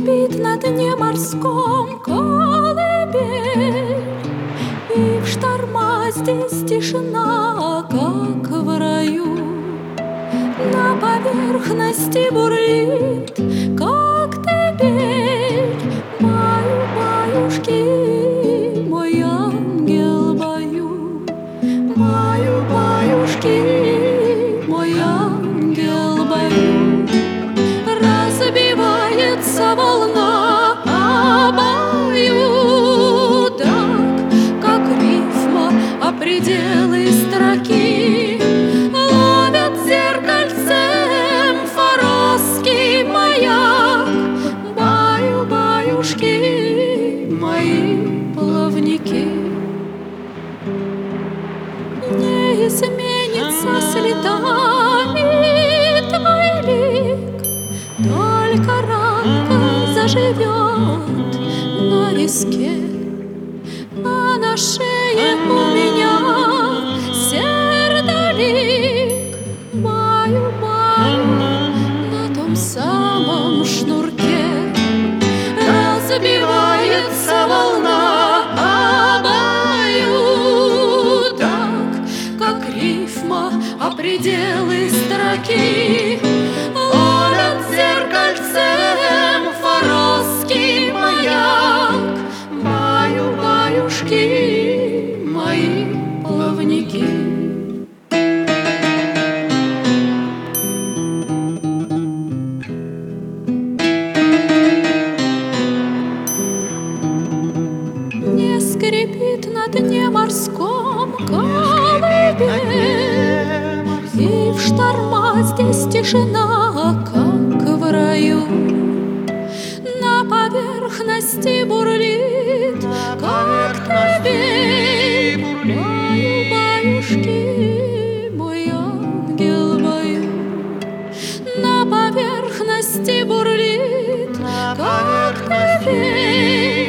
скрипит на дне морском колыбель, и в шторма здесь тишина, как в раю. На поверхности бурлит коктебель. Баю-баюшки, мой ангел, баю. Баю-баюшки, мой ангел, баю. Разбивается волна, а баю так, как рифма, а пределы строки ловят зеркальцем форосский маяк. Баю-баюшки, мои плавники. Не изменится с летами твой лик, только ранка заживет на виске, а на шее у меня сердолик. Баю-баю на том самом шнурке. Разбивается волна, а баю так, как рифма, а пределы строки ловят зеркальцем форосский маяк. Баю-баюшки, мои плавники. Не скрипит на дне морском колыбель, и в шторма здесь тишина, как в раю. На поверхности бурлит коктебель. Баю-баюшки, мой ангел, баю. На поверхности бурлит коктебель.